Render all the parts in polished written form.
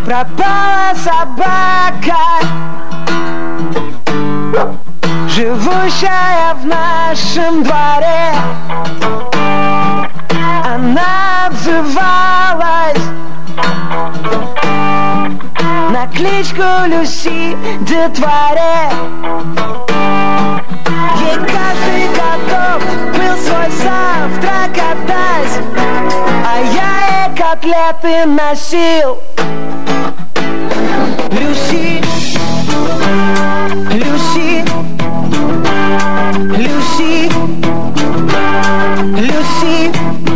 Пропала собака, живущая в нашем дворе. Она отзывалась на кличку Люси Детворе. Ей каждый годок был свой завтрак отдать, а я ей котлеты носил. Люси, Люси, Люси, Люси.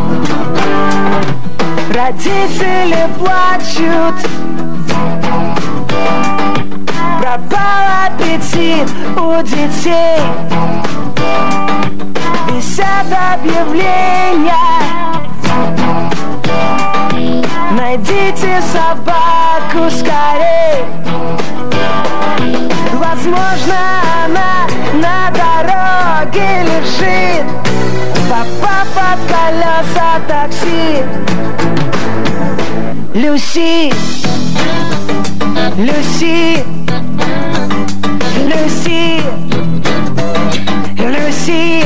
Родители плачут, пропал аппетит у детей. Висят объявления: найдите собаку скорей. Возможно, она на дороге лежит, попав под колеса такси. Люси, Люси, Люси, Люси.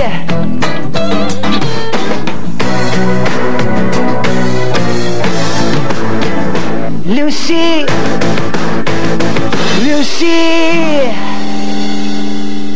Люси, Люси.